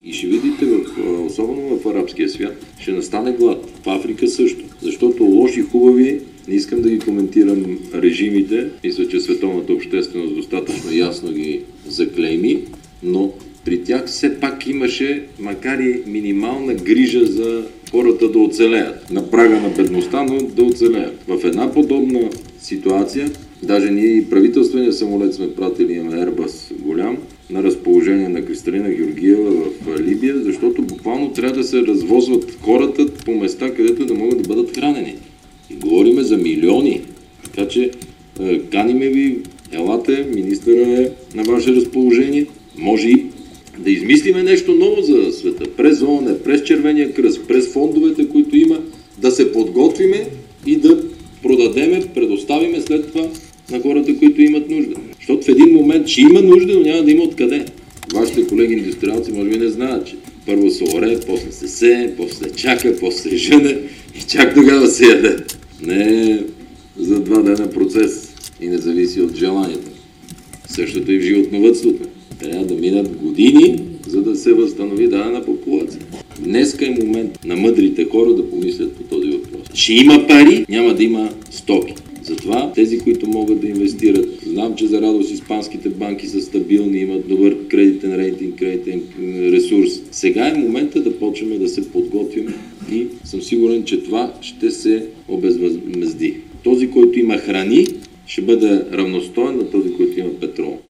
И ще видите, особено в арабския свят, ще настане глад. В Африка също. Защото лоши, хубави, не искам да ги коментирам режимите. Мисля, че световната общественост достатъчно ясно ги заклейми, но при тях все пак имаше, макар и минимална грижа за хората да оцелеят. На прага на бедността, но да оцелеят. В една подобна ситуация, даже ние и правителствения самолет сме пратили, имаме Airbus голям, на разположение на Кристалина Георгиева в Либия, защото буквално трябва да се развозват хората по места, където да могат да бъдат хранени. И говориме за милиони. Така че каниме ви, елате, министъра е на ваше разположение. Може и да измислиме нещо ново за света. През ООН, през Червения кръст, през фондовете, които има, да се подготвиме и да продадеме, предоставиме след това на хората, които имат нужда. Защото в един момент ще има нужда, но няма да има откъде. Вашите колеги индустриалци може би не знаят, че първо се оре, после се сее, после се чака, после се жъне и чак тогава се яде. Не е за 2 дена процес и не зависи от желанието. Същото и в животновъдството. Трябва да минат години, за да се възстанови дадена популация. Днеска е момент на мъдрите хора да помислят по този въпрос. Ще има пари, няма да има стоки. Затова тези, които могат да инвестират, знам, че за радост испанските банки са стабилни, имат добър кредитен рейтинг, кредитен ресурс. Сега е момента да почваме да се подготвим и съм сигурен, че това ще се обезвъзмезди. Този, който има храни, ще бъде равностоен на този, който има петрол.